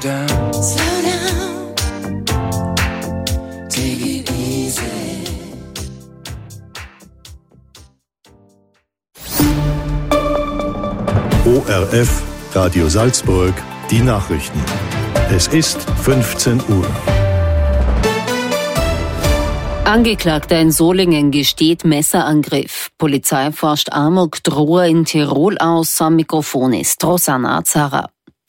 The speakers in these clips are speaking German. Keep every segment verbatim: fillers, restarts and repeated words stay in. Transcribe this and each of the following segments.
down, slow down, take it easy. O R F, Radio Salzburg, die Nachrichten. Es ist fünfzehn Uhr. Angeklagter in Solingen gesteht Messerangriff. Polizei forscht Amok-Droher in Tirol aus. Am Mikrofon ist Rosanna Azara.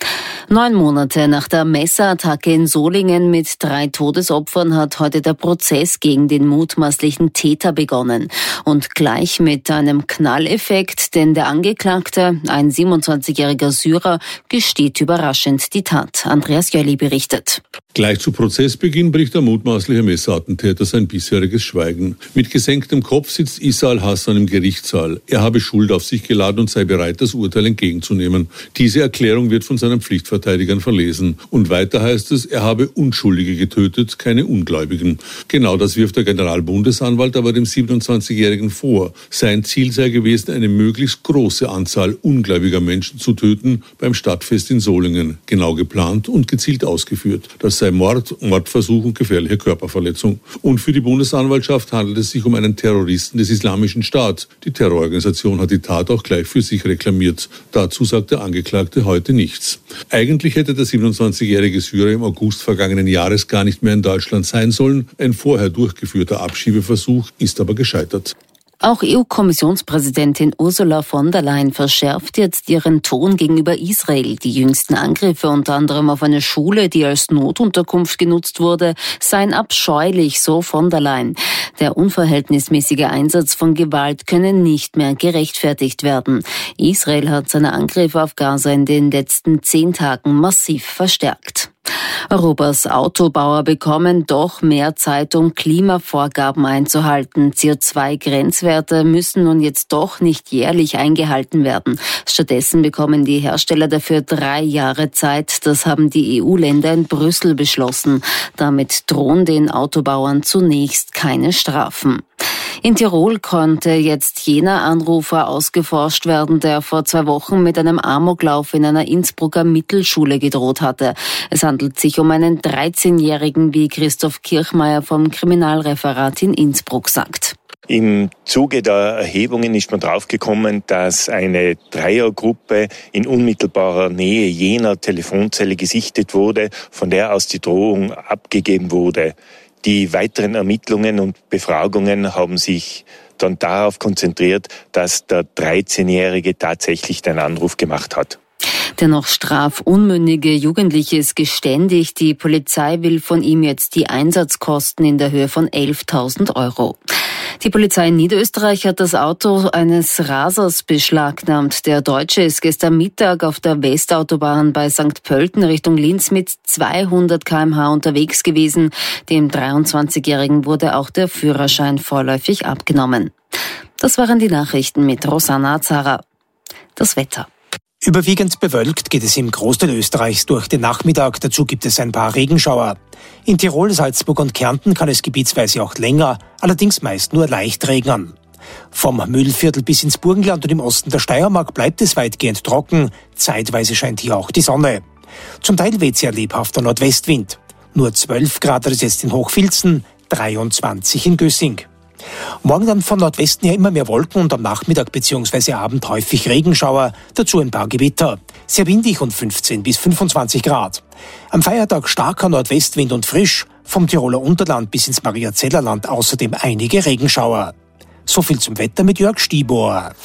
Neun Monate nach der Messerattacke in Solingen mit drei Todesopfern hat heute der Prozess gegen den mutmaßlichen Täter begonnen. Und gleich mit einem Knalleffekt, denn der Angeklagte, ein siebenundzwanzigjähriger Syrer, gesteht überraschend die Tat. Andreas Jölli berichtet. Gleich zu Prozessbeginn bricht der mutmaßliche Messerattentäter sein bisheriges Schweigen. Mit gesenktem Kopf sitzt Isa al-Hassan im Gerichtssaal. Er habe Schuld auf sich geladen und sei bereit, das Urteil entgegenzunehmen. Diese Erklärung wird von seinen Pflichtverteidigern verlesen. Und weiter heißt es, er habe Unschuldige getötet, keine Ungläubigen. Genau das wirft der Generalbundesanwalt aber dem siebenundzwanzigjährigen vor. Sein Ziel sei gewesen, eine möglichst große Anzahl ungläubiger Menschen zu töten beim Stadtfest in Solingen. Genau geplant und gezielt ausgeführt. Das sei Mord, Mordversuch und gefährliche Körperverletzung. Und für die Bundesanwaltschaft handelt es sich um einen Terroristen des Islamischen Staats. Die Terrororganisation hat die Tat auch gleich für sich reklamiert. Dazu sagt der Angeklagte heute nichts. Eigentlich hätte der siebenundzwanzigjährige Syrer im August vergangenen Jahres gar nicht mehr in Deutschland sein sollen. Ein vorher durchgeführter Abschiebeversuch ist aber gescheitert. Auch E U-Kommissionspräsidentin Ursula von der Leyen verschärft jetzt ihren Ton gegenüber Israel. Die jüngsten Angriffe, unter anderem auf eine Schule, die als Notunterkunft genutzt wurde, seien abscheulich, so von der Leyen. Der unverhältnismäßige Einsatz von Gewalt könne nicht mehr gerechtfertigt werden. Israel hat seine Angriffe auf Gaza in den letzten zehn Tagen massiv verstärkt. Europas Autobauer bekommen doch mehr Zeit, um Klimavorgaben einzuhalten. C O zwei Grenzwerte müssen nun jetzt doch nicht jährlich eingehalten werden. Stattdessen bekommen die Hersteller dafür drei Jahre Zeit. Das haben die E U-Länder in Brüssel beschlossen. Damit drohen den Autobauern zunächst keine Strafen. In Tirol konnte jetzt jener Anrufer ausgeforscht werden, der vor zwei Wochen mit einem Amoklauf in einer Innsbrucker Mittelschule gedroht hatte. Es handelt sich um einen dreizehnjährigen, wie Christoph Kirchmeier vom Kriminalreferat in Innsbruck sagt. Im Zuge der Erhebungen ist man draufgekommen, dass eine Dreiergruppe in unmittelbarer Nähe jener Telefonzelle gesichtet wurde, von der aus die Drohung abgegeben wurde. Die weiteren Ermittlungen und Befragungen haben sich dann darauf konzentriert, dass der dreizehnjährige tatsächlich den Anruf gemacht hat. Der noch strafunmündige Jugendliche ist geständigt. Die Polizei will von ihm jetzt die Einsatzkosten in der Höhe von elftausend Euro. Die Polizei in Niederösterreich hat das Auto eines Rasers beschlagnahmt. Der Deutsche ist gestern Mittag auf der Westautobahn bei Sankt Pölten Richtung Linz mit zweihundert Kilometer pro Stunde unterwegs gewesen. Dem dreiundzwanzigjährigen wurde auch der Führerschein vorläufig abgenommen. Das waren die Nachrichten mit Rosanna Azara. Das Wetter. Überwiegend bewölkt geht es im Großteil Österreichs durch den Nachmittag. Dazu gibt es ein paar Regenschauer. In Tirol, Salzburg und Kärnten kann es gebietsweise auch länger, allerdings meist nur leicht regnen. Vom Mühlviertel bis ins Burgenland und im Osten der Steiermark bleibt es weitgehend trocken. Zeitweise scheint hier auch die Sonne. Zum Teil weht sehr lebhafter Nordwestwind. Nur zwölf Grad ist jetzt in Hochfilzen, dreiundzwanzig in Gössing. Morgen dann von Nordwesten her immer mehr Wolken und am Nachmittag bzw. Abend häufig Regenschauer, dazu ein paar Gewitter. Sehr windig und fünfzehn bis fünfundzwanzig Grad. Am Feiertag starker Nordwestwind und frisch, vom Tiroler Unterland bis ins Mariazellerland außerdem einige Regenschauer. So viel zum Wetter mit Jörg Stibor.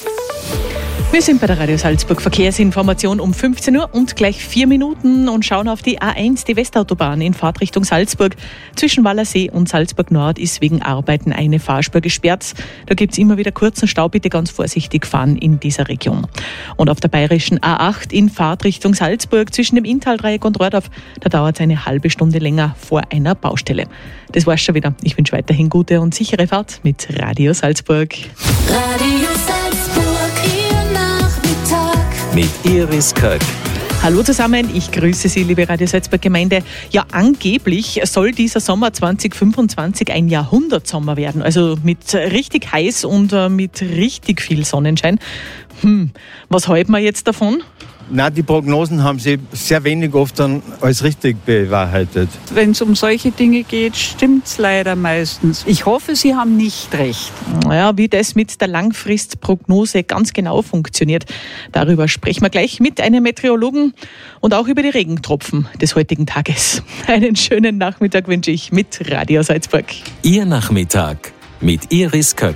Wir sind bei der Radio Salzburg Verkehrsinformation um fünfzehn Uhr und gleich vier Minuten und schauen auf die A eins, die Westautobahn in Fahrtrichtung Salzburg. Zwischen Wallersee und Salzburg Nord ist wegen Arbeiten eine Fahrspur gesperrt. Da gibt es immer wieder kurzen Stau, bitte ganz vorsichtig fahren in dieser Region. Und auf der bayerischen A acht in Fahrtrichtung Salzburg zwischen dem Inntaldreieck und Rohrdorf, da dauert es eine halbe Stunde länger vor einer Baustelle. Das war's schon wieder. Ich wünsche weiterhin gute und sichere Fahrt mit Radio Salzburg. Radio Salzburg. Mit Iris Köck. Hallo zusammen, ich grüße Sie, liebe Radio Salzburg Gemeinde. Ja, angeblich soll dieser Sommer zwanzig fünfundzwanzig ein Jahrhundertsommer werden. Also mit richtig heiß und mit richtig viel Sonnenschein. Hm, was halten wir jetzt davon? Na, die Prognosen haben sich sehr wenig oft dann als richtig bewahrheitet. Wenn es um solche Dinge geht, stimmt es leider meistens. Ich hoffe, Sie haben nicht recht. Naja, wie das mit der Langfristprognose ganz genau funktioniert, darüber sprechen wir gleich mit einem Meteorologen und auch über die Regentropfen des heutigen Tages. Einen schönen Nachmittag wünsche ich mit Radio Salzburg. Ihr Nachmittag mit Iris Köck.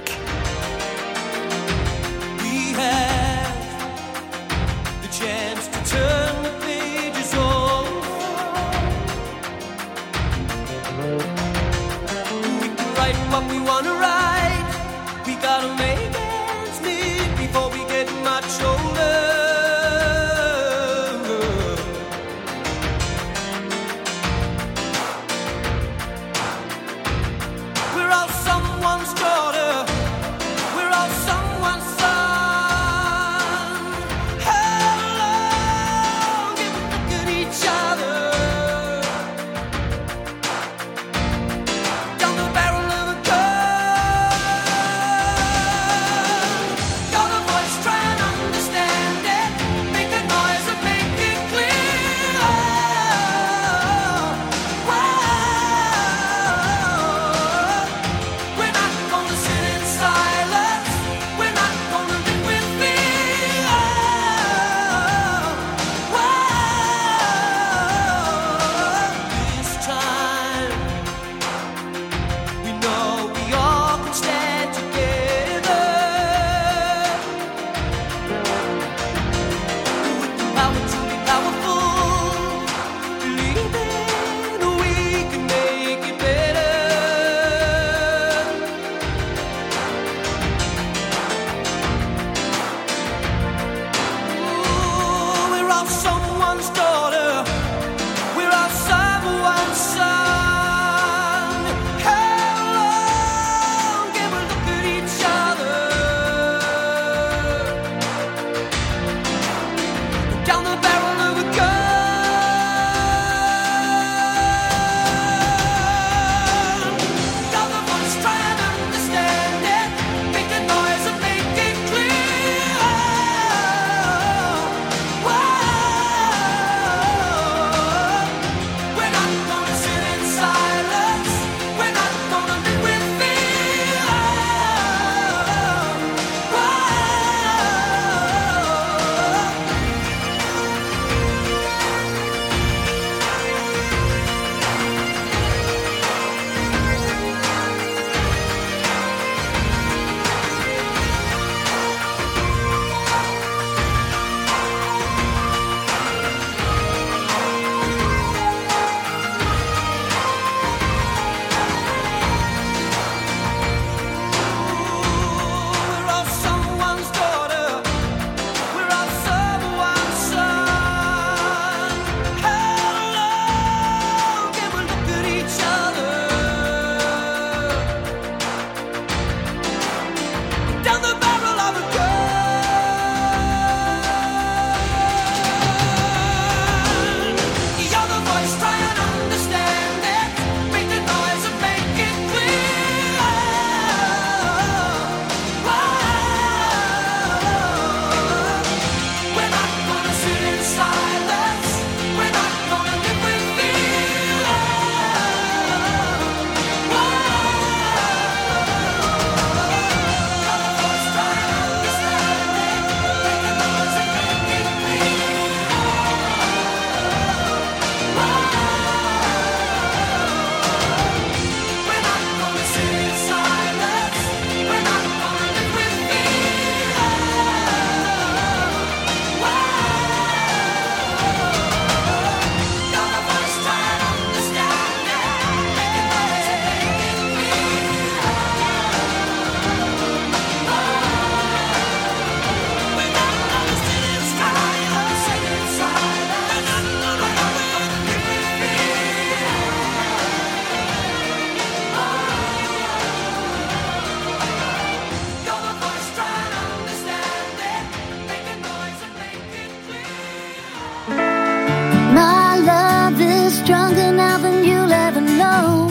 stronger now than you'll ever know,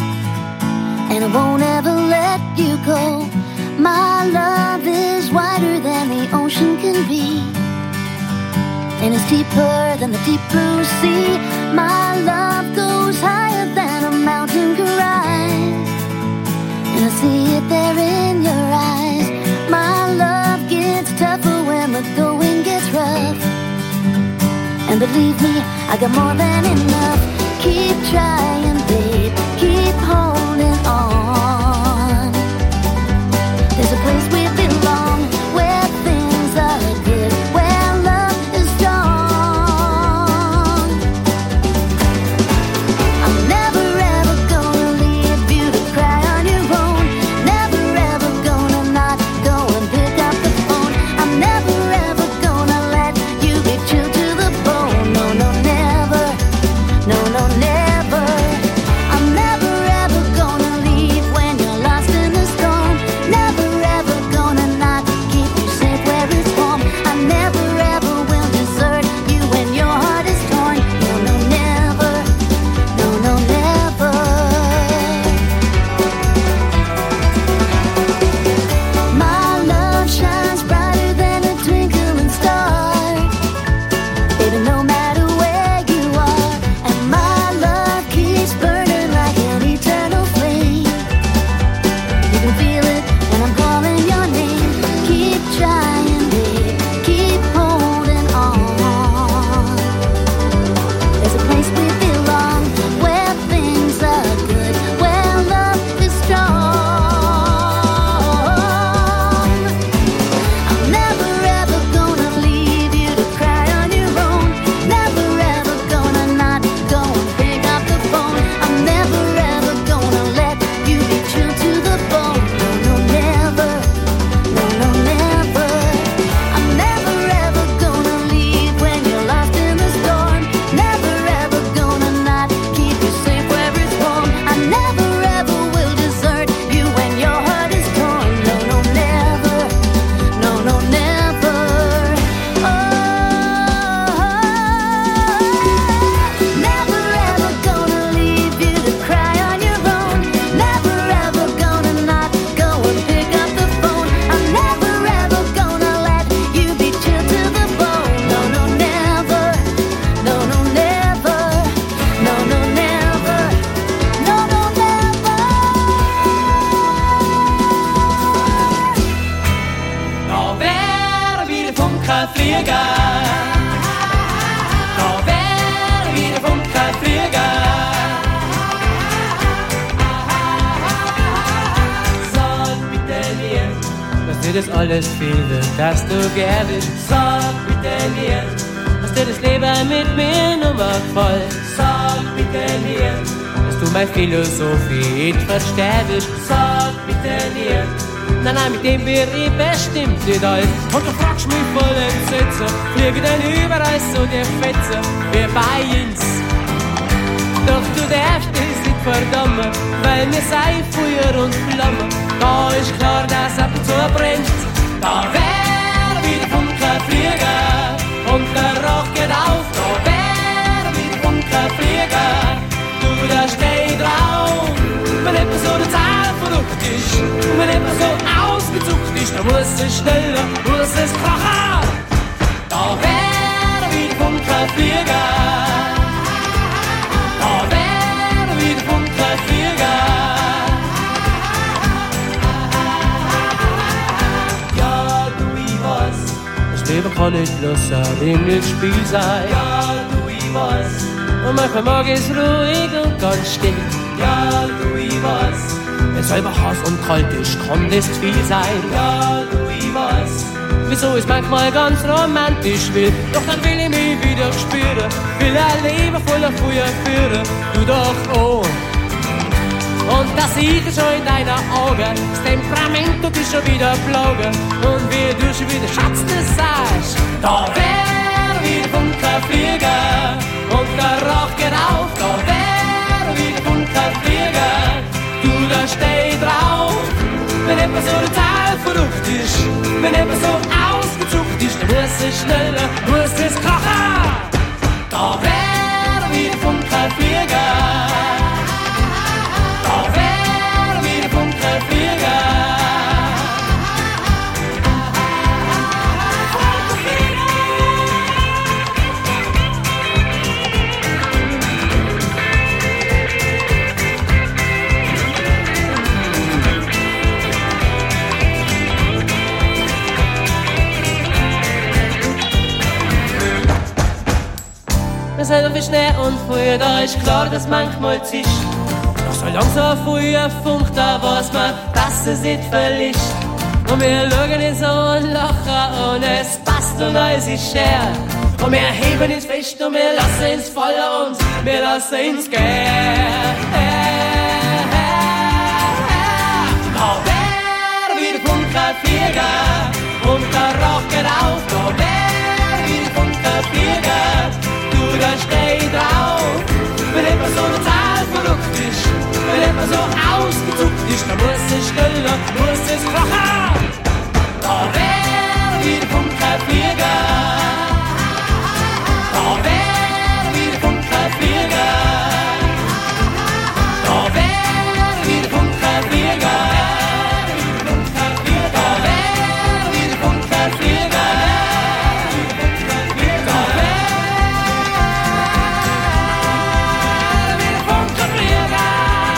and I won't ever let you go. My love is wider than the ocean can be, and it's deeper than the deep blue sea. My love goes higher than a mountain can rise, and I see it there in your eyes. My love gets tougher when the going gets rough, and believe me, I got more than enough. Keep trying, babe, keep holding on. There's a place we belong, where things are good, where love is strong. I'm never ever gonna leave you to cry on your own. Never ever gonna not go and pick up the phone. I'm never ever gonna let you be chilled to the bone. No, no, never. No, no, never. I'm never ever gonna leave when you're lost in the storm. Never ever gonna not keep you safe where it's warm. I never ever will desert you when your heart is torn. No, no, never. No, no, never. My love shines brighter than a twinkling star, baby, no matter where you are. And my love keeps burning like an eternal flame. You can feel it when I'm calling your name. Keep trying, babe, keep holding on. There's a place we belong, where things are good, where love is strong. I'm never ever gonna leave you to cry on your own. Never ever gonna not go and pick up the phone. I'm never ever gonna let you be chilled to the bone. No, no, never. No, no, never. I'm never ever gonna leave when you're lost in the storm. Never ever gonna not keep you safe where it's warm. I never ever will desert you when your heart is torn. No, no, never. No, no, never. Oh, never ever gonna leave you to cry on your own. Never ever gonna not go and pick up the phone. I'm never ever gonna let you be chilled to the bone. No, no, never. No, no, never. No, no, never. No, no, never. Da wäre wieder Funkenflieger. Da wäre wieder Funkenflieger. Sag bitte mir, dass dir das alles fehlt, dass du gern bist. Sag bitte mir, dass dir das Leben mit mir nur macht voll. Sag bitte mir, dass du meine Philosophie nicht verstehst. Sag bitte mir, nein, nein, mit dem wir ich bestimmt nicht alt. Und du fragst mich voll Entsetzen, fliegen denn überall so die Fetzen, wie bei uns. Doch du darfst es nicht verdammen, weil wir sei Feuer und Flamme. Da ist klar, dass ab und zu brennt. Da wär wieder Funkenflieger und der Rauch geht auf. Da wär wieder Funkenflieger, du da steh drauf. Wenn etwas so eine Zahl verrückt ist, und wenn etwas so ausgezuckt ist, dann muss es schneller, muss es krachen. Da wär wieder Funkenflieger. Da wär wieder Funkenflieger. Ja, du, ich weiß, das Leben kann nicht bloß ein Ringelspiel sein. Ja, du, ich weiß, und manchmal mag es ruhig und ganz still. Ja, du, ich weiß, wenn selber heiß und kalt ist, kann das zu viel sein. Ja, du, ich weiß, wieso es manchmal ganz romantisch will. Doch dann will ich mich wieder spüren, will ein Leben voller Feuer führen. Du doch auch. Und das sieht ich schon in deiner Augen, das Temperament tut dich schon wieder plagen. Und wie du schon wieder Schatz des sagst, da wär wieder Funkenflieger und der Rauch geht auf. Da wär wieder Funkenflieger, du da steh drauf. Wenn etwas so total verrückt ist, wenn etwas so ausgezuckt ist, dann muss es schneller, muss es krachen. Da wär wieder Funkenflieger. Da wär wieder Funkenflieger. selber wie Schnee und Feuer, da ist klar, dass manchmal zischt. Doch solange so ein Feuer funkt, da weiß man, dass es nicht verlischt. Und wir schauen es an und lachen und es passt und alles ist schwer. Und wir heben es fest und wir lassen es fallen und wir lassen es gehen. Da wär wieder Funkenflieger und der Rauch geht auf. Da wär wieder Funkenflieger, du, da steh drauf. Wenn jemand so total verrückt ist, wenn jemand so ausgezuckt ist, dann muss es schneller, muss es krachen. Da wär wieder Funkenflieger. Da wär wieder Funkenflieger. Da wär wieder Funkenflieger. Da wär wieder Funkenflieger. Da wär wieder Funkenflieger.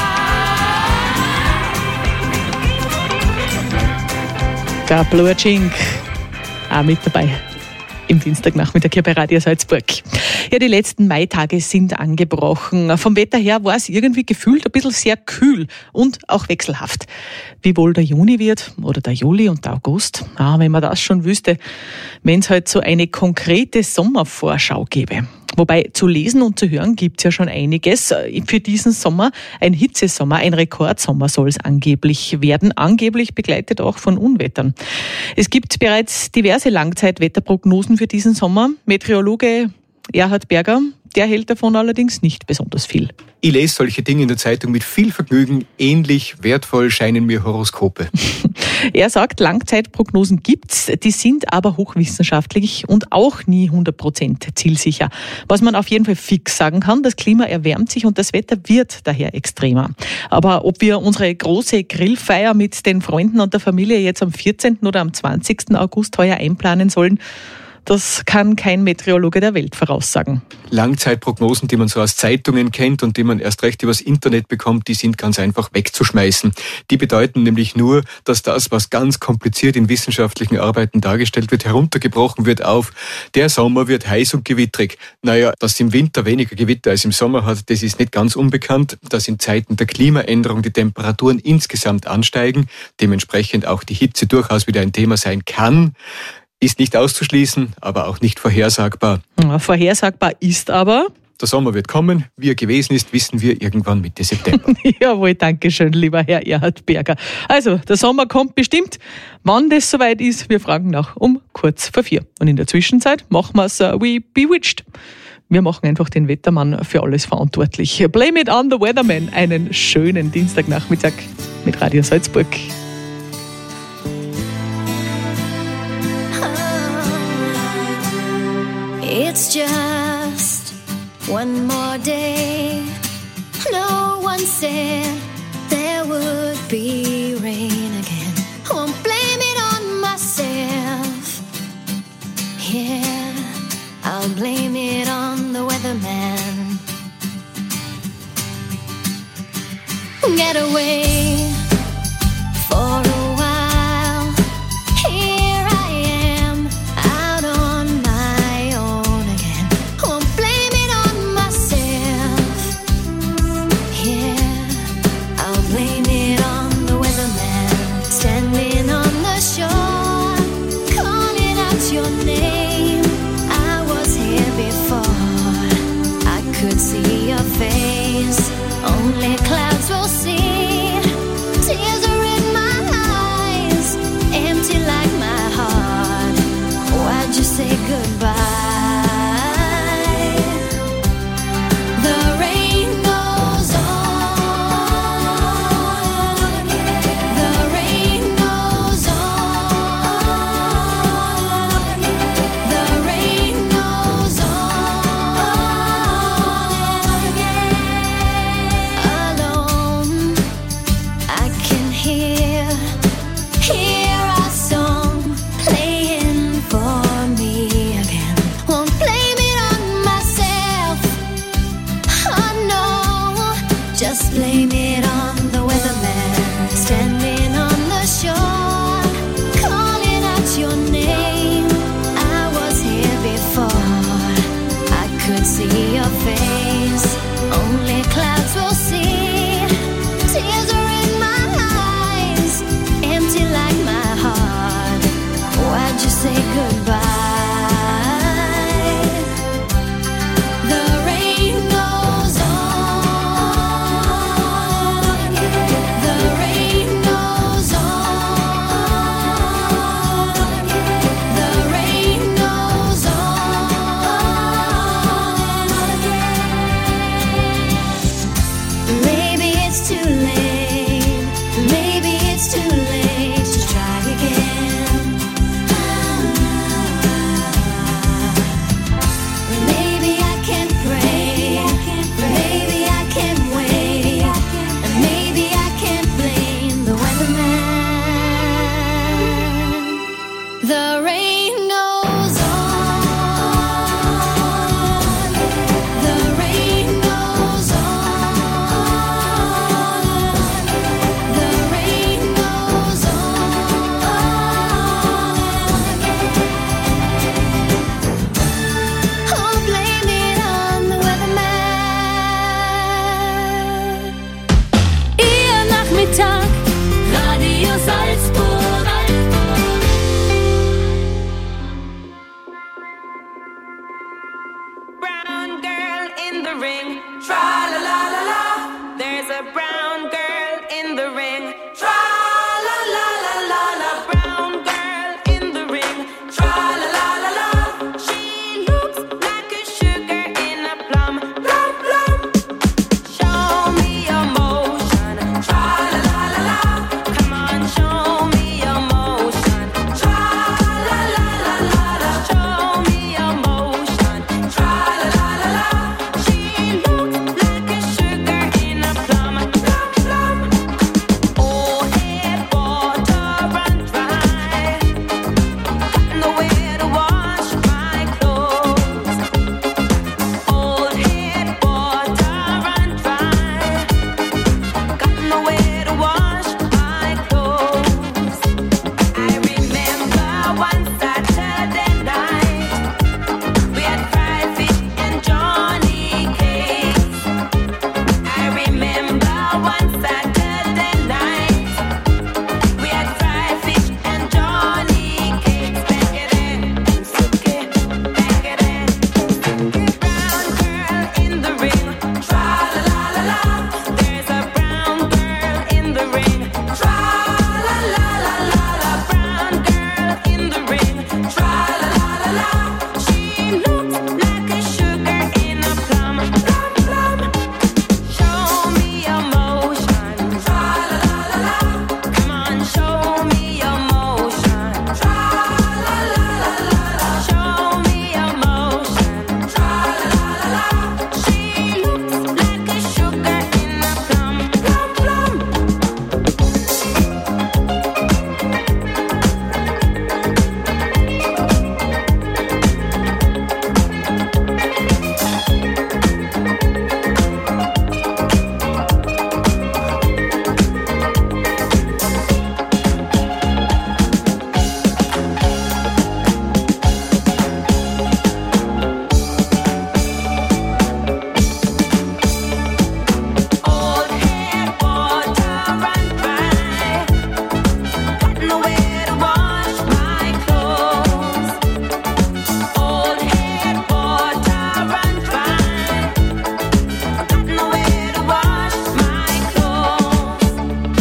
Der Blutschink auch mit dabei im Dienstagnachmittag hier bei Radio Salzburg. Ja, die letzten Maitage sind angebrochen. Vom Wetter her war es irgendwie gefühlt ein bisschen sehr kühl und auch wechselhaft. Wie wohl der Juni wird oder der Juli und der August? Ah, wenn man das schon wüsste, wenn es halt so eine konkrete Sommervorschau gäbe. Wobei zu lesen und zu hören gibt's ja schon einiges. Für diesen Sommer ein Hitzesommer, ein Rekordsommer soll es angeblich werden. Angeblich begleitet auch von Unwettern. Es gibt bereits diverse Langzeitwetterprognosen für diesen Sommer. Meteorologe Erhard Berger, der hält davon allerdings nicht besonders viel. Ich lese solche Dinge in der Zeitung mit viel Vergnügen. Ähnlich wertvoll scheinen mir Horoskope. Er sagt, Langzeitprognosen gibt's, die sind aber hochwissenschaftlich und auch nie hundert Prozent zielsicher. Was man auf jeden Fall fix sagen kann, das Klima erwärmt sich und das Wetter wird daher extremer. Aber ob wir unsere große Grillfeier mit den Freunden und der Familie jetzt am vierzehnten oder am zwanzigsten August heuer einplanen sollen, das kann kein Meteorologe der Welt voraussagen. Langzeitprognosen, die man so aus Zeitungen kennt und die man erst recht übers Internet bekommt, die sind ganz einfach wegzuschmeißen. Die bedeuten nämlich nur, dass das, was ganz kompliziert in wissenschaftlichen Arbeiten dargestellt wird, heruntergebrochen wird auf, der Sommer wird heiß und gewittrig. Naja, dass im Winter weniger Gewitter als im Sommer hat, das ist nicht ganz unbekannt. Dass in Zeiten der Klimaänderung die Temperaturen insgesamt ansteigen, dementsprechend auch die Hitze durchaus wieder ein Thema sein kann, ist nicht auszuschließen, aber auch nicht vorhersagbar. Ja, vorhersagbar ist aber... Der Sommer wird kommen. Wie er gewesen ist, wissen wir irgendwann Mitte September. Jawohl, danke schön, lieber Herr Erhard Berger. Also, der Sommer kommt bestimmt. Wann das soweit ist, wir fragen nach um kurz vor vier. Und in der Zwischenzeit machen wir es uh, wie Bewitched. Wir machen einfach den Wettermann für alles verantwortlich. Blame it on the weatherman. Einen schönen Dienstagnachmittag mit Radio Salzburg. It's just one more day. No one said there would be rain again. Won't blame it on myself. Yeah, I'll blame it on the weatherman. Get away for a while. Here I am, out on my own again. Won't blame it on myself. Yeah, I'll blame it on the weatherman. Standing on the shore, calling out your name. I was here before, I could see your face. Only clouds will see in the ring. Tra la la la la. There's a brown girl in the ring. Tra la la la la la. Brown girl in the ring. Tra la la la la. She looks like a sugar in a plum. Plum plum. Show me your motion. Tra la la la la. Come on, show me your motion. Tra la la la la la. Show me your motion. Tra la la la la. She looks like a sugar in a plum. Plum plum. Oh, head water run dry. Got nowhere to wash my clothes. Old head water run dry. Got nowhere to wash my clothes. I remember one Saturday night we had fried fish and Johnny cakes. I remember one Saturday night we had fried fish and Johnny cakes. Back it in, suki, back it in, suki. Brown girl in the ring, tra la la la la. There's a brown girl in the ring, tra la la la la la. Brown girl in the ring, tra la la la la. She looks like a sugar in a plum, plum plum. Show me your motion, tra la la la la. Come on, show me your motion, tra la la la la la. Show me your motion, tra la la la la. She looks like a sugar in a plum, plum plum. Old head water run dry. Got nowhere to wash my clothes. Old head water run dry. Got nowhere to wash my clothes.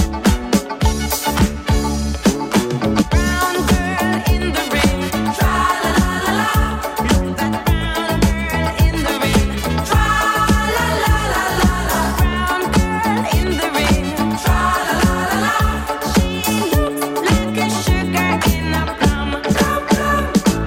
Brown girl in the ring, tra la la la la. Look that brown girl in the ring, tra la la la la la. Brown girl in the ring, tra la la la la. She looks like a sugar in a plum, plum plum.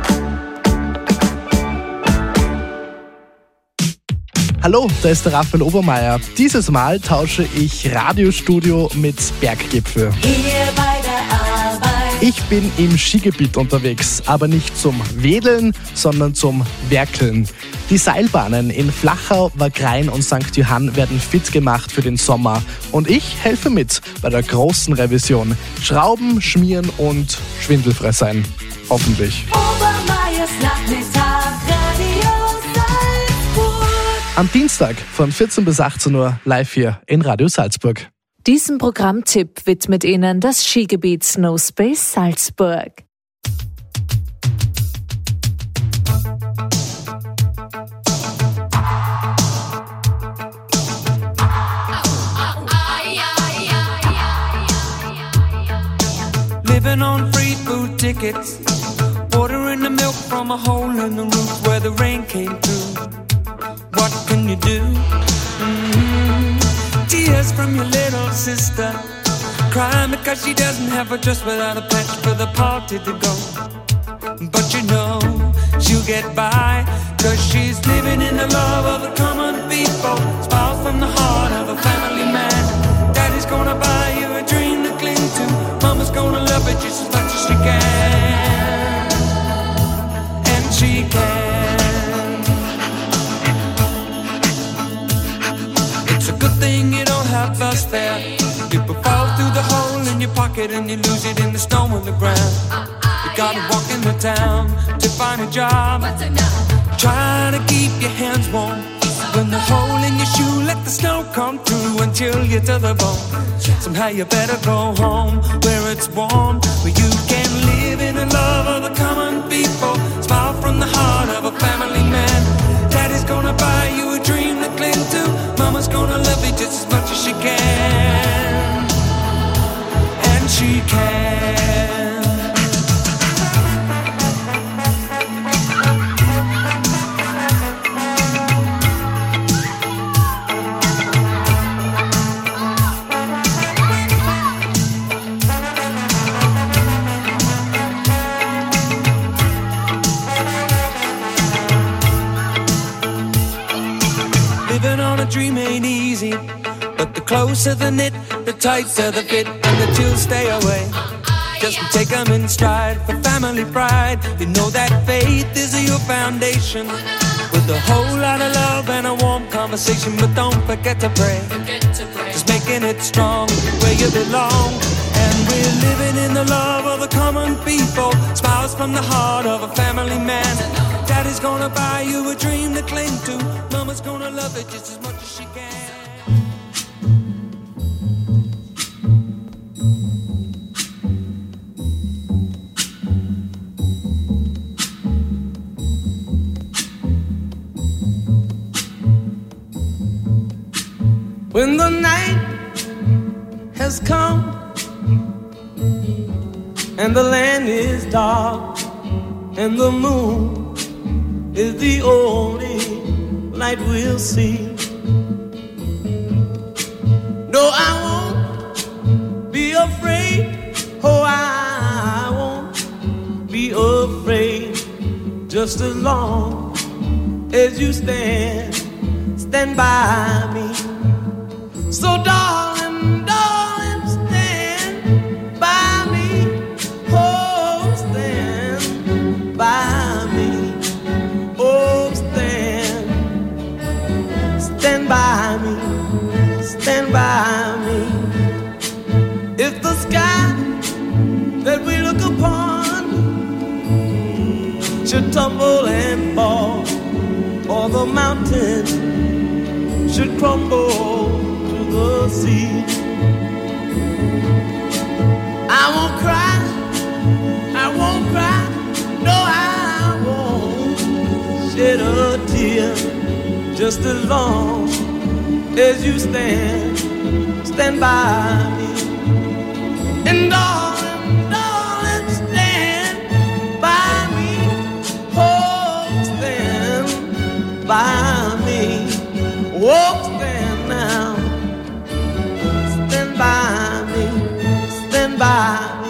Hallo, da ist der Raphael Obermeier. Dieses Mal tausche ich Radiostudio mit Berggipfel. Hier bei der Arbeit. Ich bin im Skigebiet unterwegs, aber nicht zum Wedeln, sondern zum Werkeln. Die Seilbahnen in Flachau, Wagrain und Sankt Johann werden fit gemacht für den Sommer. Und ich helfe mit bei der großen Revision. Schrauben, schmieren und schwindelfrei sein. Hoffentlich. Obermeiers Nachmittag, Radio Salzburg. Am Dienstag von vierzehn bis achtzehn Uhr live hier in Radio Salzburg. Diesen Programmtipp widmet Ihnen das Skigebiet Snowspace Salzburg. Living on free food tickets, ordering the milk from a hole in the roof where the rain came through. What can you do? Mm-hmm. Tears from your little sister, crying because she doesn't have a dress without a patch for the party to go. But you know she'll get by, cause she's living in the love of the common people. Smiles from the heart of a family man. Daddy's gonna buy you a dream to cling to. Mama's gonna love it just as much as she can. And she can. It's a good thing you don't have bus fare. People fall through the hole in your pocket and you lose it in the snow on the ground. You gotta walk in the town to find a job. Try to keep your hands warm. When the hole in your shoe, let the snow come through and chill you to the bone. Somehow you better go home where it's warm, where you can live in the love of the common people. Smile from the heart of a family man. Daddy's gonna buy you a dream that Mama's gonna love you just as much as she can. And she can. Living on a dream ain't easy, but the closer the knit, the tighter the fit, and the chills stay away. Just take them in stride for family pride. You know that faith is your foundation, with a whole lot of love and a warm conversation. But don't forget to pray, just making it strong where you belong. And we're living in the love of the common people, smiles from the heart of a family man. Daddy's gonna buy you a dream to cling to, Mama's gonna love it just as much as she can. When the night has come and the land is dark and the moon is the only light we'll see. No, I won't be afraid. Oh, I won't be afraid. Just as long as you stand, stand by me. So darling, darling, stand by me. Oh, stand by me. Oh, stand, stand by me, stand by me. If the sky that we look upon should tumble and fall, or the mountain should crumble to the sea, I won't cry, I won't cry, no, I won't shed a tear. Just as long as you stand, stand by me. And darling, darling, stand by me. Oh, stand by me. Oh, stand now. Stand by me. Stand by me.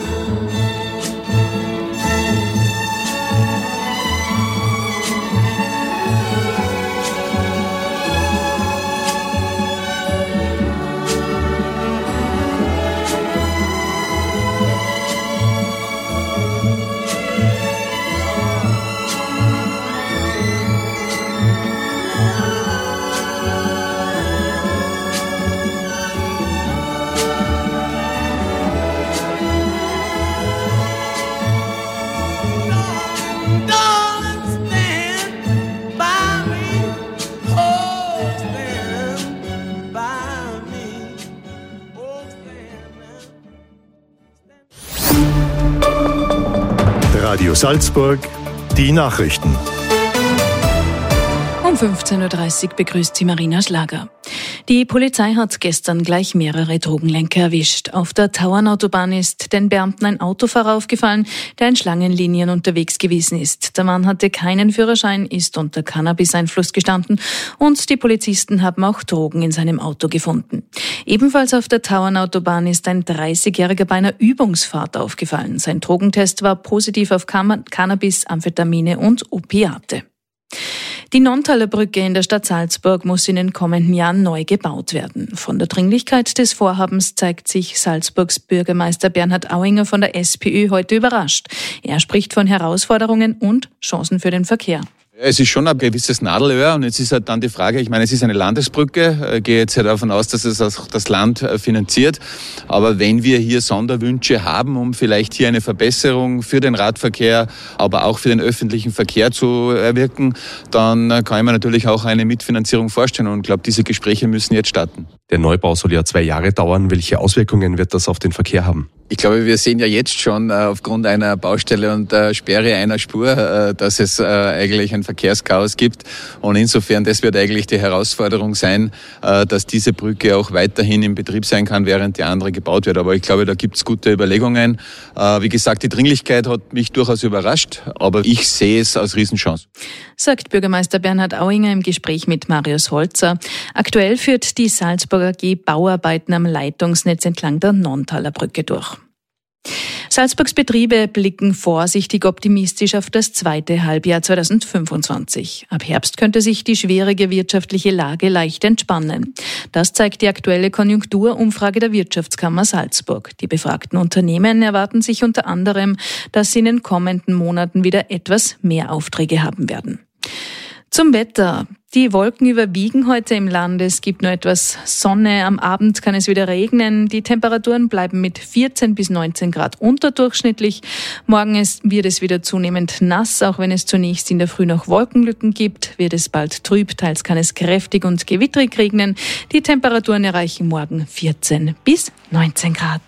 Radio Salzburg, die Nachrichten. Um fünfzehn Uhr dreißig begrüßt sie Marina Schlager. Die Polizei hat gestern gleich mehrere Drogenlenker erwischt. Auf der Tauernautobahn ist den Beamten ein Autofahrer aufgefallen, der in Schlangenlinien unterwegs gewesen ist. Der Mann hatte keinen Führerschein, ist unter Cannabis-Einfluss gestanden und die Polizisten haben auch Drogen in seinem Auto gefunden. Ebenfalls auf der Tauernautobahn ist ein dreißigjähriger bei einer Übungsfahrt aufgefallen. Sein Drogentest war positiv auf Cannabis, Amphetamine und Opiate. Die Nonntaler Brücke in der Stadt Salzburg muss in den kommenden Jahren neu gebaut werden. Von der Dringlichkeit des Vorhabens zeigt sich Salzburgs Bürgermeister Bernhard Auinger von der SPÖ heute überrascht. Er spricht von Herausforderungen und Chancen für den Verkehr. Es ist schon ein gewisses Nadelöhr und jetzt ist halt dann die Frage, ich meine, es ist eine Landesbrücke, ich gehe jetzt halt davon aus, dass es auch das Land finanziert, aber wenn wir hier Sonderwünsche haben, um vielleicht hier eine Verbesserung für den Radverkehr, aber auch für den öffentlichen Verkehr zu erwirken, dann kann ich mir natürlich auch eine Mitfinanzierung vorstellen und ich glaube, diese Gespräche müssen jetzt starten. Der Neubau soll ja zwei Jahre dauern. Welche Auswirkungen wird das auf den Verkehr haben? Ich glaube, wir sehen ja jetzt schon äh, aufgrund einer Baustelle und äh, Sperre einer Spur, äh, dass es äh, eigentlich ein Verkehrschaos gibt. Und insofern, das wird eigentlich die Herausforderung sein, äh, dass diese Brücke auch weiterhin in Betrieb sein kann, während die andere gebaut wird. Aber ich glaube, da gibt es gute Überlegungen. Äh, wie gesagt, die Dringlichkeit hat mich durchaus überrascht, aber ich sehe es als Riesenchance. Sagt Bürgermeister Bernhard Auinger im Gespräch mit Marius Holzer. Aktuell führt die Salzburger A G Bauarbeiten am Leitungsnetz entlang der Nonntaler Brücke durch. Salzburgs Betriebe blicken vorsichtig optimistisch auf das zweite Halbjahr zweitausendfünfundzwanzig. Ab Herbst könnte sich die schwierige wirtschaftliche Lage leicht entspannen. Das zeigt die aktuelle Konjunkturumfrage der Wirtschaftskammer Salzburg. Die befragten Unternehmen erwarten sich unter anderem, dass sie in den kommenden Monaten wieder etwas mehr Aufträge haben werden. Zum Wetter. Die Wolken überwiegen heute im Land. Es gibt nur etwas Sonne. Am Abend kann es wieder regnen. Die Temperaturen bleiben mit vierzehn bis neunzehn Grad unterdurchschnittlich. Morgen ist, wird es wieder zunehmend nass. Auch wenn es zunächst in der Früh noch Wolkenlücken gibt, wird es bald trüb. Teils kann es kräftig und gewitterig regnen. Die Temperaturen erreichen morgen vierzehn bis neunzehn Grad.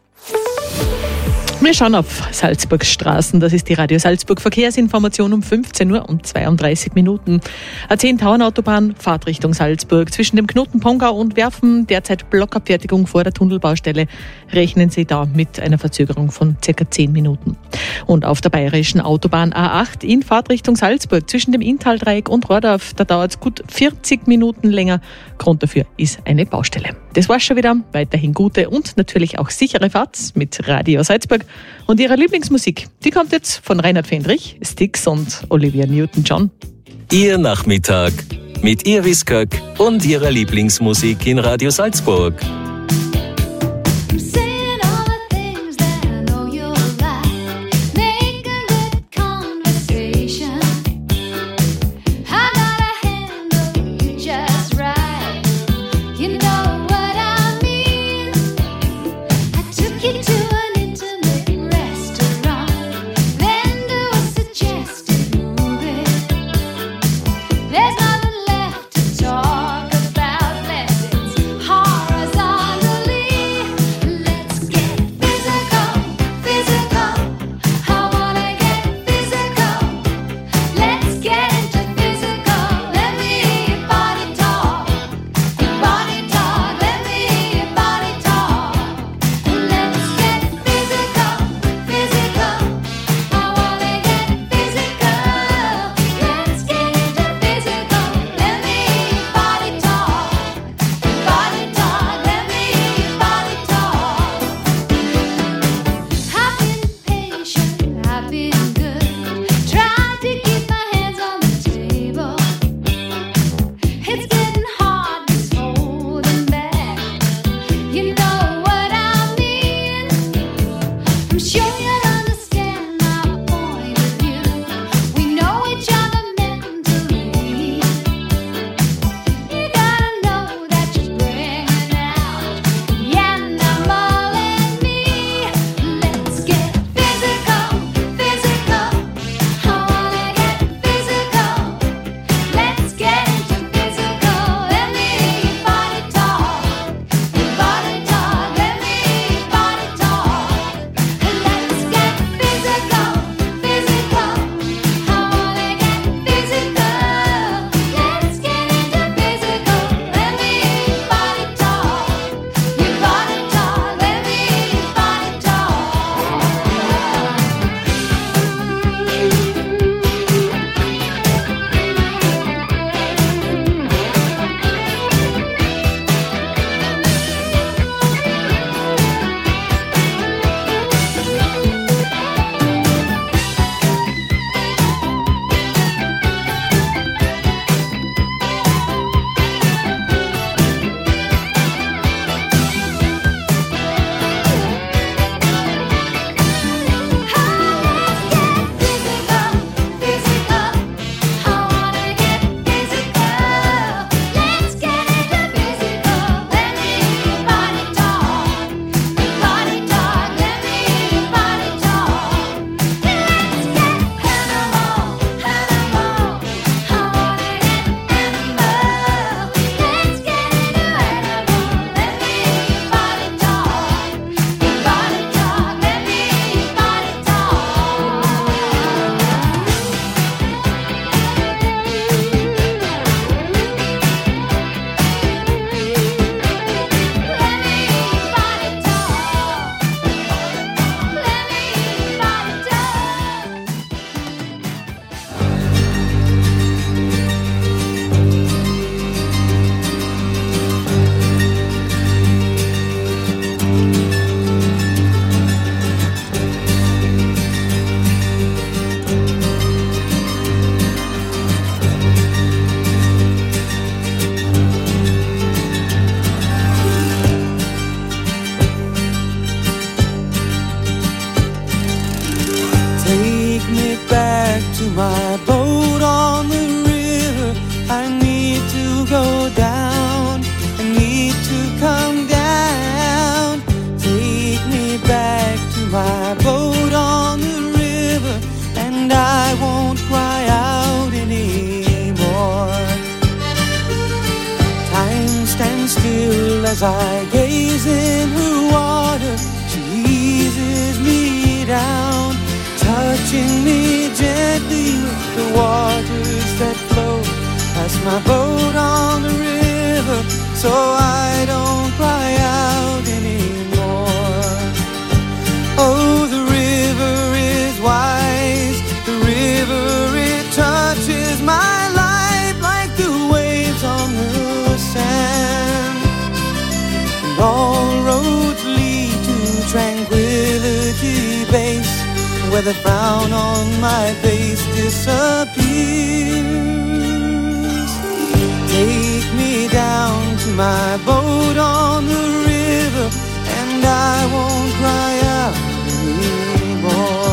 Wir schauen auf Salzburgs Straßen. Das ist die Radio Salzburg Verkehrsinformation um fünfzehn Uhr und zweiunddreißig Minuten. A zehn Tauernautobahn, Fahrtrichtung Salzburg. Zwischen dem Knoten Pongau und Werfen derzeit Blockabfertigung vor der Tunnelbaustelle. Rechnen Sie da mit einer Verzögerung von circa zehn Minuten. Und auf der bayerischen Autobahn A acht in Fahrtrichtung Salzburg zwischen dem Inntal-Dreieck und Rohrdorf, da dauert es gut vierzig Minuten länger. Grund dafür ist eine Baustelle. Das war's schon wieder. Weiterhin gute und natürlich auch sichere Fahrt mit Radio Salzburg. Und ihre Lieblingsmusik, die kommt jetzt von Reinhard Fendrich, Styx und Olivia Newton-John. Ihr Nachmittag mit Iris Köck und ihrer Lieblingsmusik in Radio Salzburg. There's nothing left to talk about, left it's horizontal. As I gaze in her water, she eases me down, touching me gently with the waters that flow past my boat on the river, so I don't cry out anymore. Oh, the river is wise, the river, it touches my life like the waves on the sand. And all roads lead to Tranquility Base, where the frown on my face disappears. Take me down to my boat on the river, and I won't cry out anymore.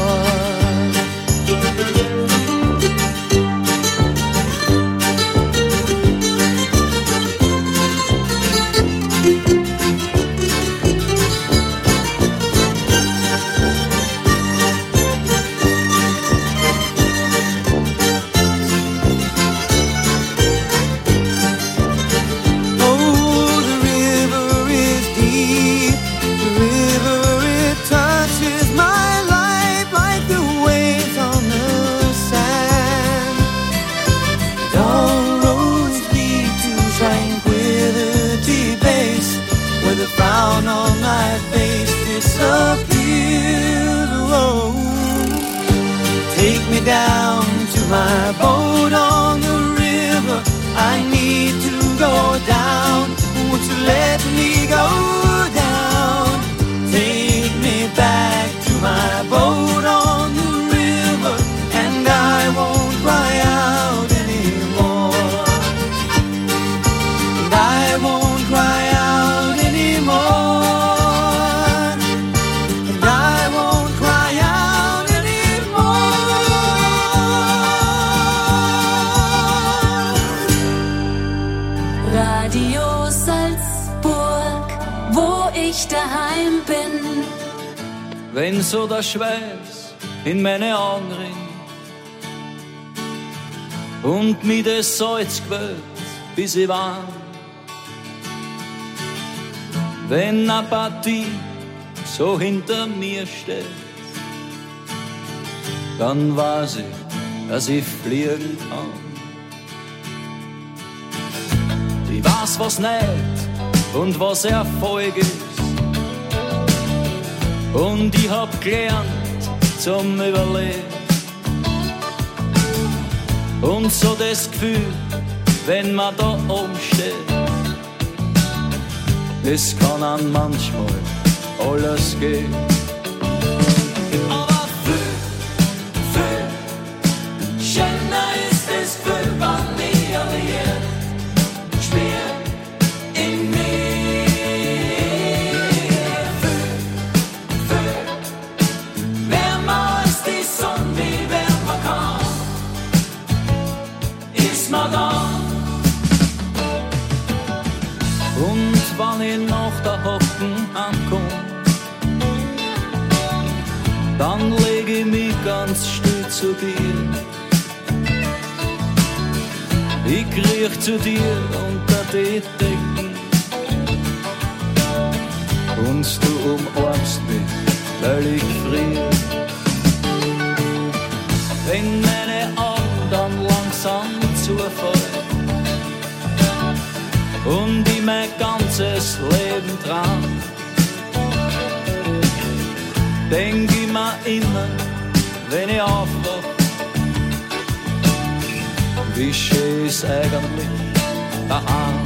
Frown on my face disappeared. Oh, take me down to my boat on the river. I need to go down. Won't you let me go down? Take me back to my boat on the river, and I won't cry out anymore. And I won't cry out anymore. And I won't cry out anymore. Radio Salzburg, wo ich daheim bin. Wenn so der Schweiß in meine Augen rinnt und mir das Salz quält, bis ich warm. Wenn eine Partie so hinter mir steht, dann weiß ich, dass ich fliegen kann. Ich weiß, was nicht und was Erfolg ist, und ich hab gelernt zum Überleben. Und so das Gefühl, wenn man da oben steht, es kann an manchmal alles gehen. Aber viel, viel schöner ist es Gefühl, wenn mir wird, spielt in mir. Viel, viel wärmer ist die Sonne, wie wärmer kann, ist man da. Und wann ich nach der Hocken ankomm, dann leg ich mich ganz still zu dir. Ich kriech zu dir unter die Decken und du umarmst mich, weil ich friere. Wenn meine Augen dann langsam zufallen und ich mein ganzes Leben dran, denk ich mir immer, wenn ich aufwach, wie schön ist eigentlich daheim.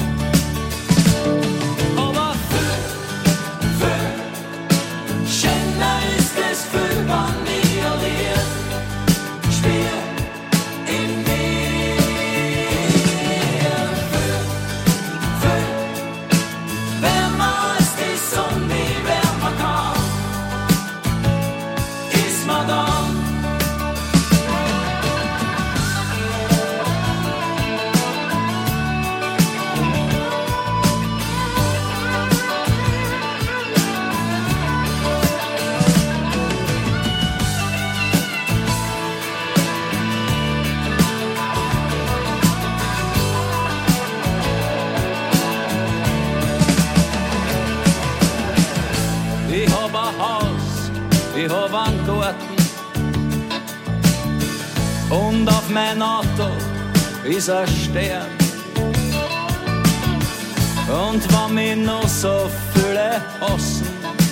Aber viel, viel schöner ist das Gefühl, wenn mir wird, spielt in mir. Viel, viel wärmer ist die Sonne, wie wärmer kann, ist man da. ich hab einen Garten und auf mein Auto ist ein Stern. Und wenn mich noch so viele hassen,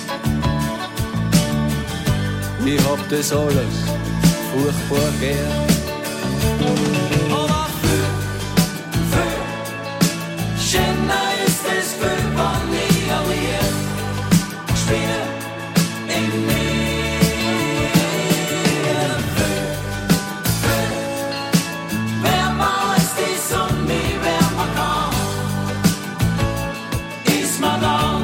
ich hab das alles furchtbar gern. Aber viel, viel schöner ist es viel, wenn ich ein Lied spiele in mir. Viel, viel wärmer als die Sonne, wie wärmer kann, ist man dann.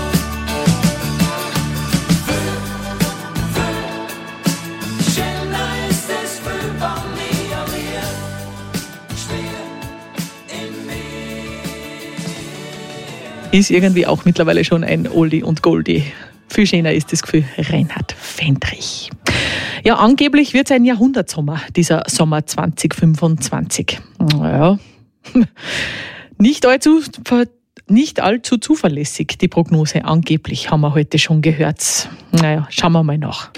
Viel, viel schöner ist es viel, wenn ich ein Lied spiele in mir. Ist irgendwie auch mittlerweile schon ein Oldie und Goldie. Viel schöner ist das Gefühl, Reinhard Fendrich. Ja, angeblich wird es ein Jahrhundertsommer, dieser Sommer zwanzig fünfundzwanzig. Naja, nicht allzu, nicht allzu zuverlässig, die Prognose. Angeblich haben wir heute schon gehört. Naja, schauen wir mal nach.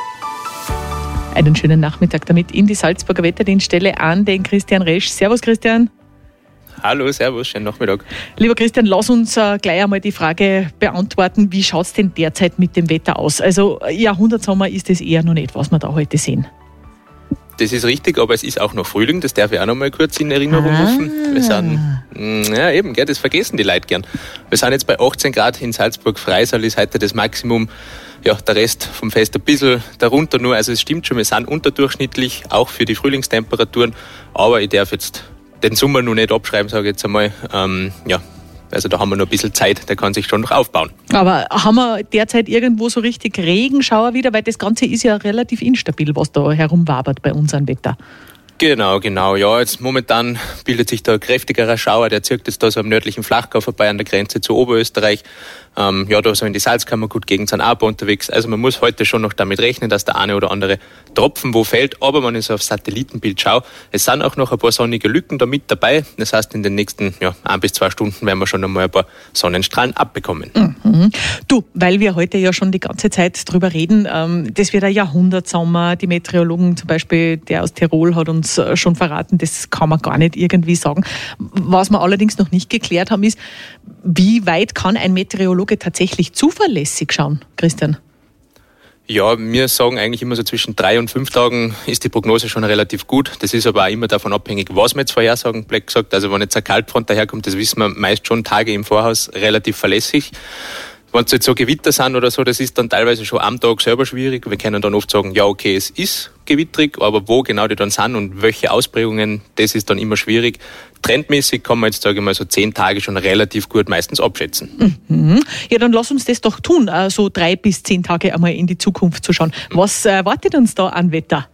Einen schönen Nachmittag damit in die Salzburger Wetterdienststelle an den Christian Resch. Servus Christian. Hallo, servus, schönen Nachmittag. Lieber Christian, lass uns äh, gleich einmal die Frage beantworten, wie schaut es denn derzeit mit dem Wetter aus? Also Jahrhundertsommer ist es eher noch nicht, was wir da heute sehen. Das ist richtig, aber es ist auch noch Frühling, das darf ich auch noch mal kurz in Erinnerung Ah. rufen. Wir sind, mh, ja eben, gell, das vergessen die Leute gern. Wir sind jetzt bei achtzehn Grad in Salzburg, Freisal ist heute das Maximum. Ja, der Rest vom Fest ein bisschen darunter nur, also es stimmt schon, wir sind unterdurchschnittlich, auch für die Frühlingstemperaturen, aber ich darf jetzt den Sommer noch nicht abschreiben, sage ich jetzt einmal. Ähm, ja, also da haben wir noch ein bisschen Zeit, der kann sich schon noch aufbauen. Aber haben wir derzeit irgendwo so richtig Regenschauer wieder? Weil das Ganze ist ja relativ instabil, was da herumwabert bei unserem Wetter. Genau, genau. Ja, jetzt momentan bildet sich da ein kräftigerer Schauer, der zirkt jetzt da so am nördlichen Flachgau vorbei an der Grenze zu Oberösterreich. Ähm, ja, da so in die Salzkammergut-Gegend sind auch ein paar unterwegs. Also man muss heute schon noch damit rechnen, dass der eine oder andere Tropfen wo fällt. Aber wenn ich so aufs Satellitenbild schaue, es sind auch noch ein paar sonnige Lücken da mit dabei. Das heißt, in den nächsten ja, ein bis zwei Stunden werden wir schon einmal ein paar Sonnenstrahlen abbekommen. Mhm. Du, weil wir heute ja schon die ganze Zeit drüber reden, ähm, das wird ein Jahrhundertsommer. Die Meteorologen zum Beispiel, der aus Tirol, hat uns äh, schon verraten, das kann man gar nicht irgendwie sagen. Was wir allerdings noch nicht geklärt haben, ist, wie weit kann ein Meteorologe tatsächlich zuverlässig schauen, Christian? Ja, wir sagen eigentlich immer so zwischen drei und fünf Tagen ist die Prognose schon relativ gut. Das ist aber auch immer davon abhängig, was wir jetzt vorhersagen, blöd gesagt. Also wenn jetzt eine Kaltfront daherkommt, das wissen wir meist schon Tage im Voraus relativ verlässlich. Wenn es jetzt so Gewitter sind oder so, das ist dann teilweise schon am Tag selber schwierig. Wir können dann oft sagen, ja okay, es ist gewittrig, aber wo genau die dann sind und welche Ausprägungen, das ist dann immer schwierig. Trendmäßig kann man jetzt, sage ich mal, so zehn Tage schon relativ gut meistens abschätzen. Mhm. Ja, dann lass uns das doch tun, äh, so drei bis zehn Tage einmal in die Zukunft zu schauen. Was erwartet uns da an Wetter?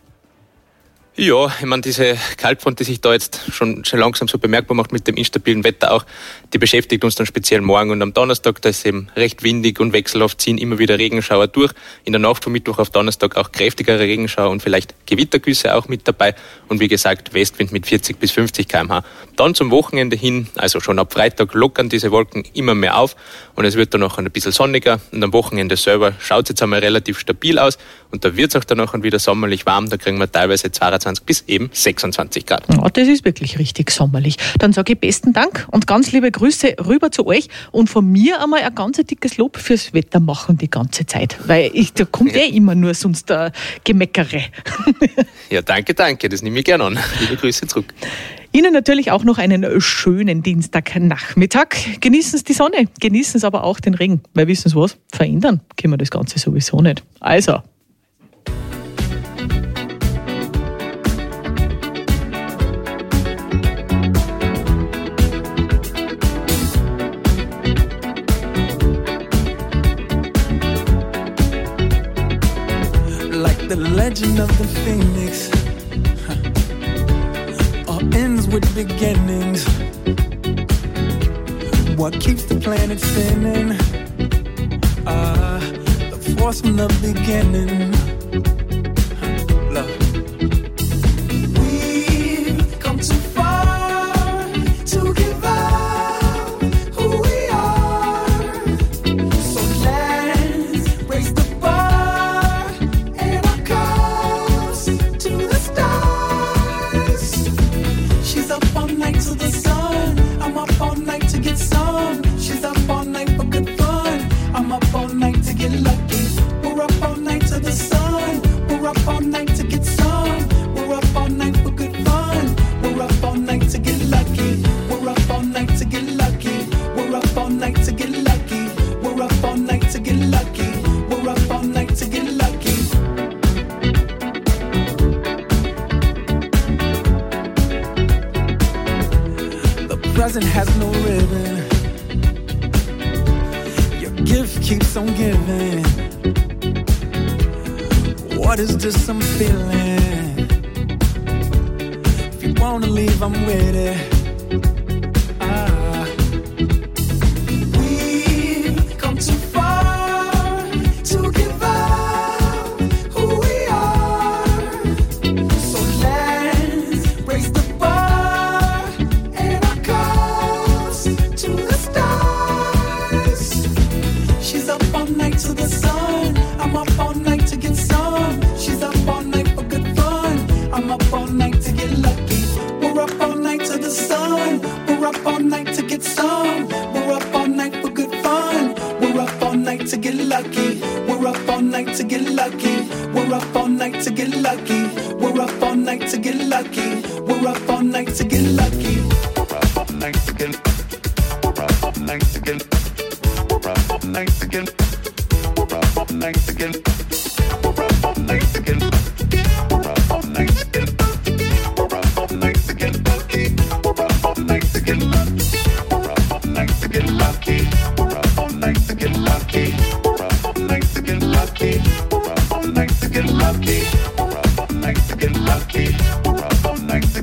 Ja, ich meine, diese Kaltfront, die sich da jetzt schon, schon langsam so bemerkbar macht mit dem instabilen Wetter auch, die beschäftigt uns dann speziell morgen und am Donnerstag. Da ist eben recht windig und wechselhaft, ziehen immer wieder Regenschauer durch. In der Nacht von Mittwoch auf Donnerstag auch kräftigere Regenschauer und vielleicht Gewittergüsse auch mit dabei. Und wie gesagt, Westwind mit vierzig bis fünfzig Kilometer pro Stunde. Dann zum Wochenende hin, also schon ab Freitag, lockern diese Wolken immer mehr auf und es wird dann noch ein bisschen sonniger. Und am Wochenende selber schaut es jetzt einmal relativ stabil aus und da wird es auch dann noch wieder sommerlich warm. Da kriegen wir teilweise zweiundzwanzig bis eben sechsundzwanzig Grad. Ja, das ist wirklich richtig sommerlich. Dann sage ich besten Dank und ganz liebe Grüße rüber zu euch und von mir einmal ein ganz dickes Lob fürs Wetter machen die ganze Zeit, weil ich, da kommt ja. eh immer nur sonst äh, Gemeckere. Ja, danke, danke, das nehme ich gerne an. Liebe Grüße zurück. Ihnen natürlich auch noch einen schönen Dienstagnachmittag. Genießen Sie die Sonne, genießen Sie aber auch den Regen, weil wissen Sie was, verändern können wir das Ganze sowieso nicht. Also. Like the legend of the phoenix, huh. All ends with beginnings. What keeps the planet spinning? Uh, the force from the beginning. Huh. Love. We've come too far to give up who we are. So let's raise the bar present has no ribbon. Your gift keeps on giving. What is this I'm feeling? If you wanna leave, I'm with it. Ah. We've come too far to give up who we are. So let's raise the bar and our cups to the stars. She's up all night to the sun. I'm up all night to get some. She's up all night for good fun. I'm up all night to get lucky. We're up all night to the sun. We're up all night to get some. We're up all night for good fun. We're up all night to get lucky. We're up all night to get lucky. We're up all night to get lucky. We're up all night to get lucky. We're up all night to get lucky. We're up all night to get. We're up all night to get. We're up all night to get. We're up all night to get. We're up all night to get. We're up all night to get. We're up all night to get lucky. We're up all night to get lucky. We're up all night to get lucky. We're up all night to get lucky. We're up all night to get lucky. We're up all night to get lucky. We're up all night to get lucky. We're up all night to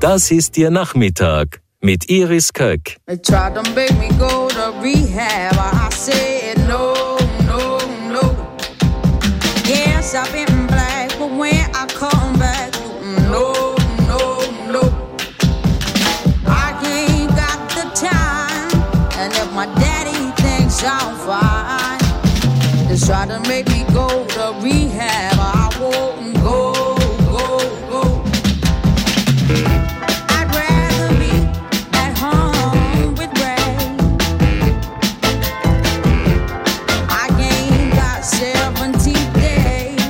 Das ist Ihr Nachmittag mit Iris Köck. They tried to make me go to rehab. I said no, no, no. Yes, I've been black, but when I come back, no, no, no. I ain't got the time, and if my daddy thinks I'm fine, they try to make me go to rehab. I won't go, go, go. I'd rather be at home with Ray. I ain't got seventy days.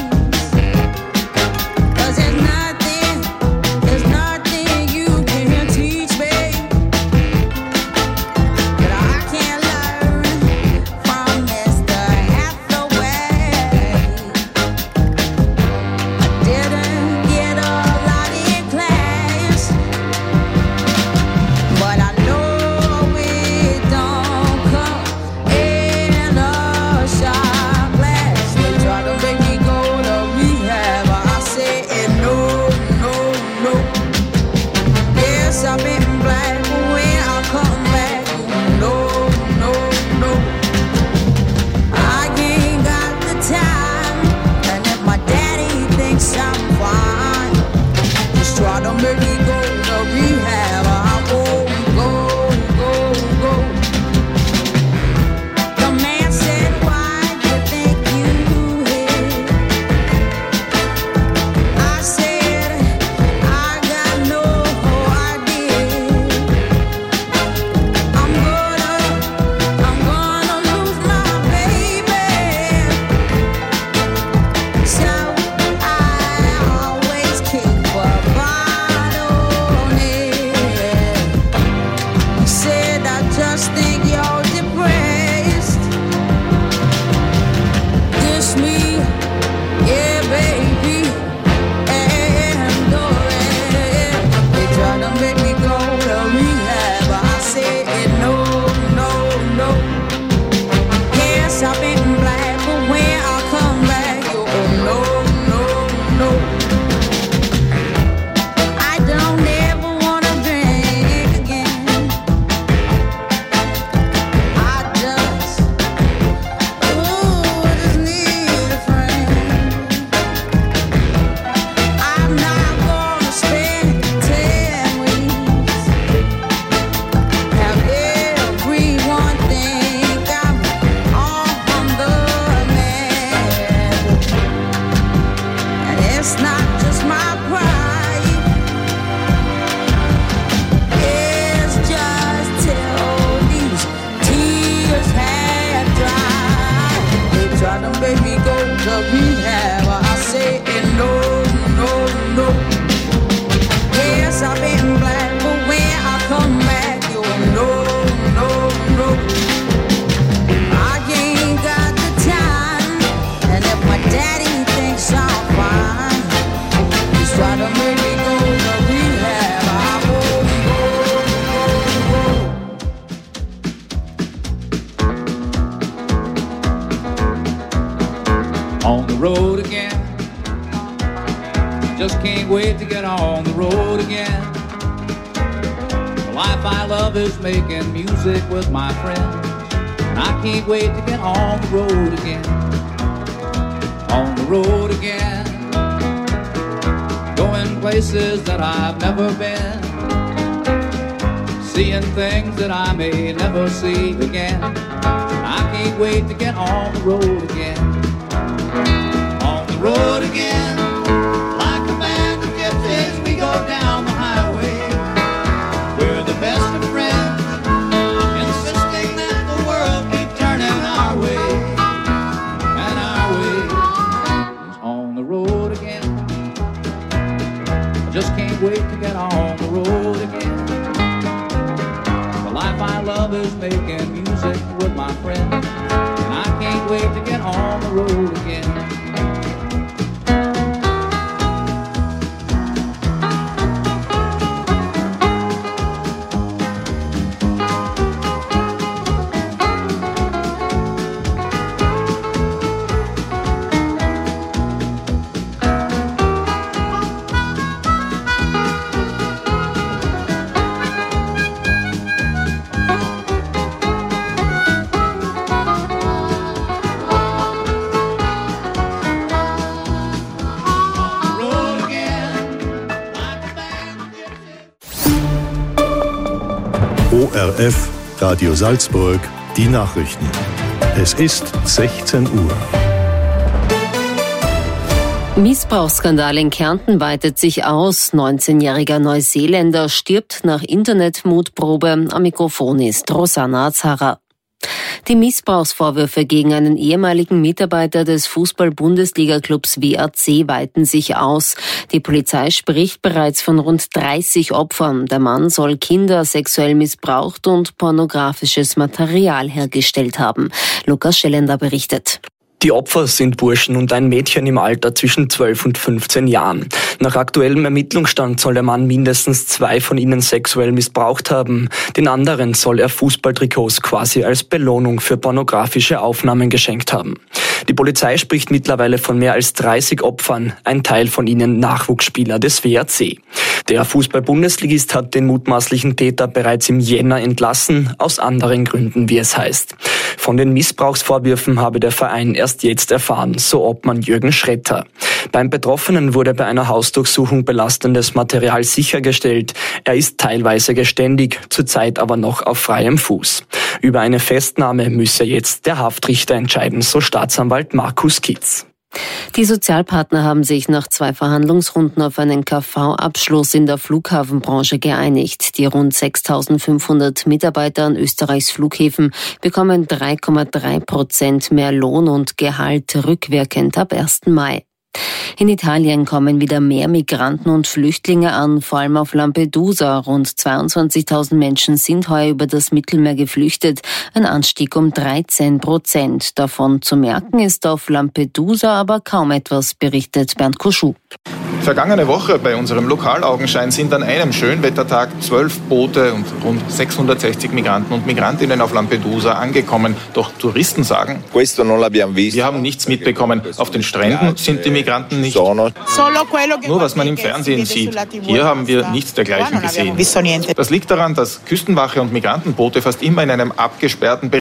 'Cause there's nothing, there's nothing you can teach me that I can't learn from Mister Hathaway. I didn't get a lot in class, but I know it don't come in a shot glass. They try to make me go to rehab. I said no, no, no. Yes, I've been black, but when I come back, no, no, no. I ain't got the time, and if my daddy thinks I'm fine, just try to make me go to rehab. I won't go, go, go. The man said, why do you think you hit? I said, I got no idea. I'm gonna, I'm gonna lose my baby. So I always keep a bottle on it. He said, I just think you're depressed. This me, yeah, baby, and the rest. They try to make me go to rehab. I said no, no, no. Yes, I've been black, but when I come back, you no, no, no. I don't ever wanna drink again. I just, ooh, just need a friend. I'm not gonna spend ten weeks. Have everyone think I'm on the man. And it's not just my pride. It's just till these tears had dried. They try to make me go to rehab. I say no, no, no. Yes, I've been black, but when I come back, you no, no, no. I ain't got the time, and if my daddy thinks I'm fine, he's trying to make me go to rehab. I won't go, On the road again. Just can't wait to get on the road again. The life I love is making music with my friends, and I can't wait to get on the road again. On the road again. Going places that I've never been, seeing things that I may never see again. I can't wait to get on the road again. On the road again. Like a band of gypsies, we go down the highway. We're the best of friends, insisting that the world keep turning our way. And our way is on the road again. I just can't wait to get on the road again. The life I love is making music with my friends, and I can't wait to get on the road again. O R F, Radio Salzburg, die Nachrichten. Es ist sechzehn Uhr. Missbrauchsskandal in Kärnten weitet sich aus. neunzehnjähriger Neuseeländer stirbt nach Internetmutprobe. Am Mikrofon ist Rosanna Azara. Die Missbrauchsvorwürfe gegen einen ehemaligen Mitarbeiter des Fußball-Bundesliga-Clubs W A C weiten sich aus. Die Polizei spricht bereits von rund dreißig Opfern. Der Mann soll Kinder sexuell missbraucht und pornografisches Material hergestellt haben. Lukas Schellender berichtet. Die Opfer sind Burschen und ein Mädchen im Alter zwischen zwölf und fünfzehn Jahren. Nach aktuellem Ermittlungsstand soll der Mann mindestens zwei von ihnen sexuell missbraucht haben. Den anderen soll er Fußballtrikots quasi als Belohnung für pornografische Aufnahmen geschenkt haben. Die Polizei spricht mittlerweile von mehr als dreißig Opfern, ein Teil von ihnen Nachwuchsspieler des W A C. Der Fußball-Bundesligist hat den mutmaßlichen Täter bereits im Jänner entlassen, aus anderen Gründen, wie es heißt. Von den Missbrauchsvorwürfen habe der Verein erst jetzt erfahren, so Obmann Jürgen Schretter. Beim Betroffenen wurde bei einer Hausdurchsuchung belastendes Material sichergestellt. Er ist teilweise geständig, zurzeit aber noch auf freiem Fuß. Über eine Festnahme müsse jetzt der Haftrichter entscheiden, so Staatsanwalt Markus Kitz. Die Sozialpartner haben sich nach zwei Verhandlungsrunden auf einen K V-Abschluss in der Flughafenbranche geeinigt. Die rund sechstausendfünfhundert Mitarbeiter an Österreichs Flughäfen bekommen drei Komma drei Prozent mehr Lohn und Gehalt rückwirkend ab ersten Mai. In Italien kommen wieder mehr Migranten und Flüchtlinge an, vor allem auf Lampedusa. Rund zweiundzwanzigtausend Menschen sind heuer über das Mittelmeer geflüchtet, ein Anstieg um dreizehn Prozent. Davon zu merken ist auf Lampedusa aber kaum etwas, berichtet Bernd Koschuh. Vergangene Woche bei unserem Lokalaugenschein sind an einem Schönwettertag zwölf Boote und rund sechshundertsechzig Migranten und Migrantinnen auf Lampedusa angekommen. Doch Touristen sagen, wir haben nichts mitbekommen. Auf den Stränden sind die Migranten nicht. Nur was man im Fernsehen sieht. Hier haben wir nichts dergleichen gesehen. Das liegt daran, dass Küstenwache und Migrantenboote fast immer in einem abgesperrten Bereich